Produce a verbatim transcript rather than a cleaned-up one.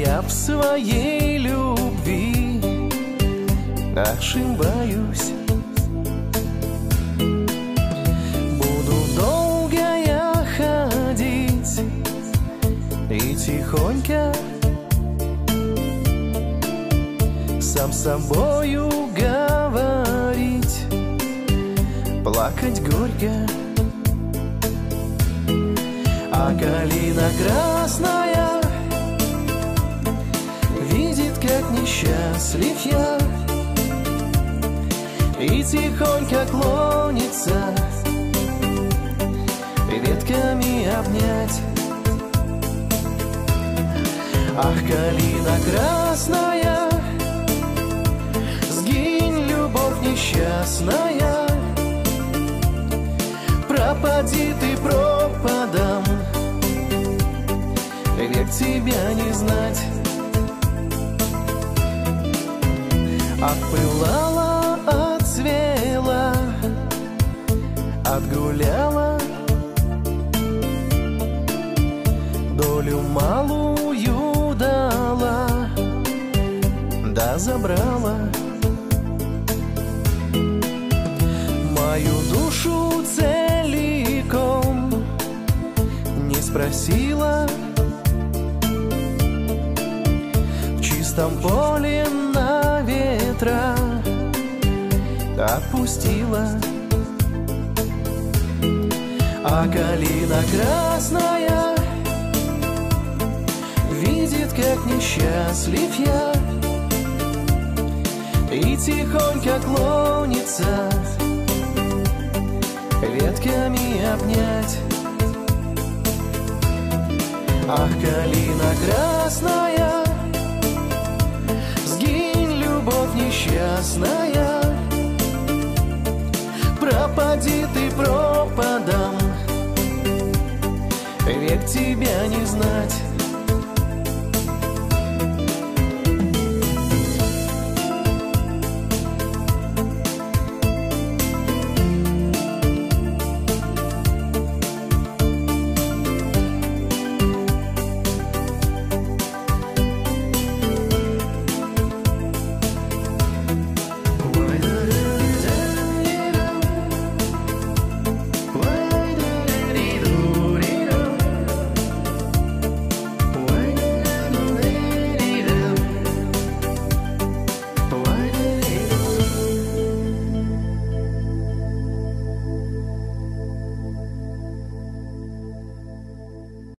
Я в своей любви ошибаюсь. Буду долго я ходить и тихонько сам с собою говорить, плакать горько. А калина красная видит, как несчастлив я, и тихонько клонится ветками обнять. Ах, калина красная, сгинь, любовь несчастная, пропади ты пропадом, век тебя не знать. Отпылала, отцвела, отгуляла, долю малую дала, да забрала мою душу целиком, не спросила. В чистом поле на ветра отпустила. А калина красная видит, как несчастлив я, и тихонько клонится ветками обнять. Ах, калина красная, сгинь, любовь несчастная, пропади ты пропадом, век тебя не знать.